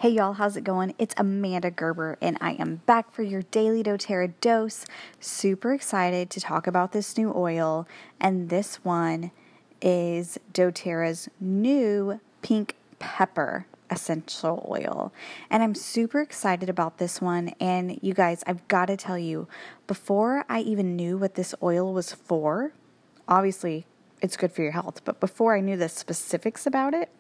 Hey y'all, how's it going? It's Amanda Gerber and I am back for your daily doTERRA dose. Super excited to talk about this new oil, and this one is doTERRA's new pink pepper essential oil. And I'm super excited about this one, and you guys, I've got to tell you, before I even knew what this oil was for, obviously it's good for your health, but before I knew the specifics about it,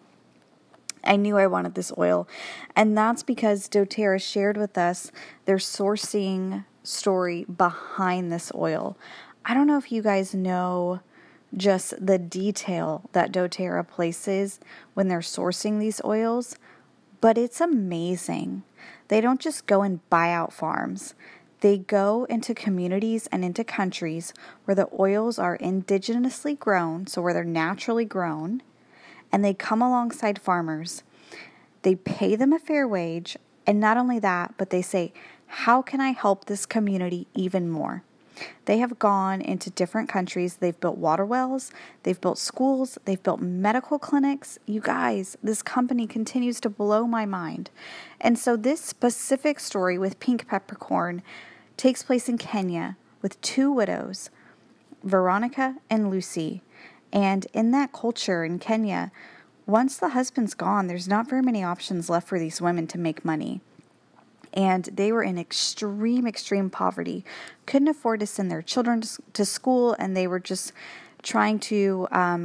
I knew I wanted this oil, and that's because doTERRA shared with us their sourcing story behind this oil. I don't know if you guys know just the detail that doTERRA places when they're sourcing these oils, but it's amazing. They don't just go and buy out farms. They go into communities and into countries where the oils are indigenously grown, so where they're naturally grown, and they come alongside farmers. They pay them a fair wage, and not only that, but they say, how can I help this community even more? They have gone into different countries. They've built water wells, they've built schools, they've built medical clinics. You guys, this company continues to blow my mind. And so this specific story with pink peppercorn takes place in Kenya with two widows, Veronica and Lucy. And in that culture in Kenya, once the husband's gone, there's not very many options left for these women to make money. And they were in extreme poverty, couldn't afford to send their children to school, and they were just trying to,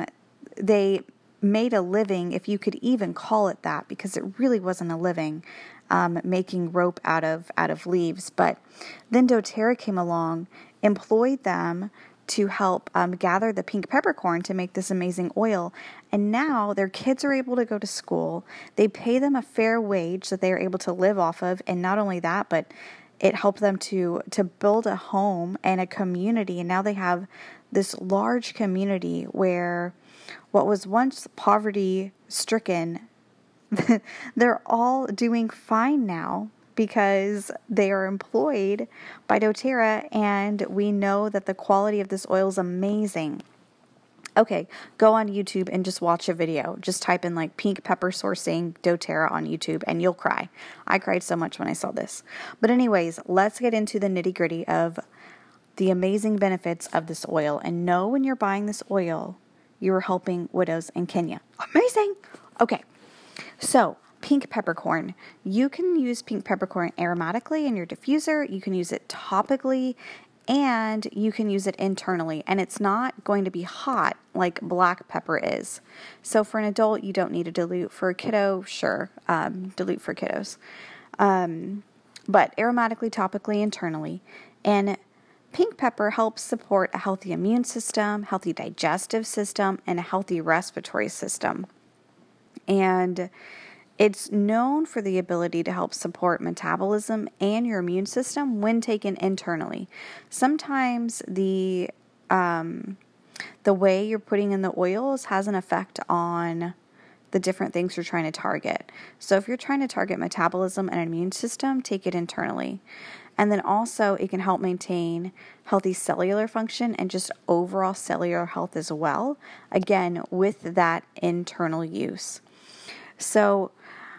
they made a living, if you could even call it that, because it really wasn't a living, making rope out of leaves. But then doTERRA came along, employed them to help gather the pink peppercorn to make this amazing oil. And now their kids are able to go to school. They pay them a fair wage that they are able to live off of. And not only that, but it helped them to build a home and a community. And now they have this large community where what was once poverty stricken, they're all doing fine now, because they are employed by doTERRA, and we know that the quality of this oil is amazing. Okay, go on YouTube and just watch a video. Just type in like pink pepper sourcing doTERRA on YouTube and you'll cry. I cried so much when I saw this. But anyways, let's get into the nitty gritty of the amazing benefits of this oil. And know when you're buying this oil, you're helping widows in Kenya. Amazing! Okay, so pink peppercorn. You can use pink peppercorn aromatically in your diffuser. You can use it topically, and you can use it internally. And it's not going to be hot like black pepper is. So for an adult, you don't need to dilute. For a kiddo, sure, dilute for kiddos. But aromatically, topically, internally. And pink pepper helps support a healthy immune system, healthy digestive system, and a healthy respiratory system. And it's known for the ability to help support metabolism and your immune system when taken internally. Sometimes the way you're putting in the oils has an effect on the different things you're trying to target. So if you're trying to target metabolism and immune system, take it internally. And then also it can help maintain healthy cellular function and just overall cellular health as well, again, with that internal use. So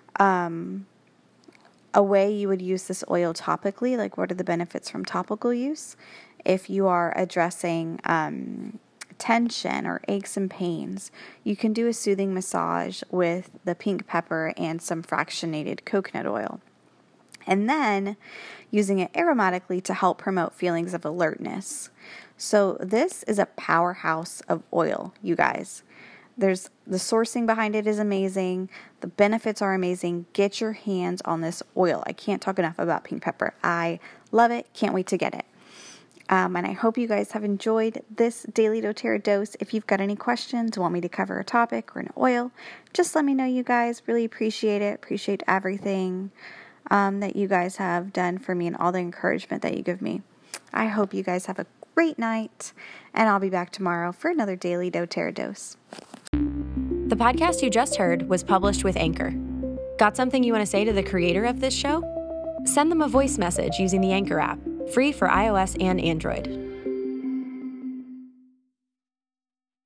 a way you would use this oil topically, like what are the benefits from topical use? If you are addressing tension or aches and pains, you can do a soothing massage with the pink pepper and some fractionated coconut oil. And then using it aromatically to help promote feelings of alertness. So this is a powerhouse of oil, you guys. There's the sourcing behind it is amazing. The benefits are amazing. Get your hands on this oil. I can't talk enough about pink pepper. I love it. Can't wait to get it. And I hope you guys have enjoyed this daily doTERRA dose. If you've got any questions, want me to cover a topic or an oil, just let me know, you guys. Really appreciate it. Appreciate everything that you guys have done for me and all the encouragement that you give me. I hope you guys have a great night, and I'll be back tomorrow for another daily doTERRA dose. The podcast you just heard was published with Anchor. Got something you want to say to the creator of this show? Send them a voice message using the Anchor app, free for iOS and Android.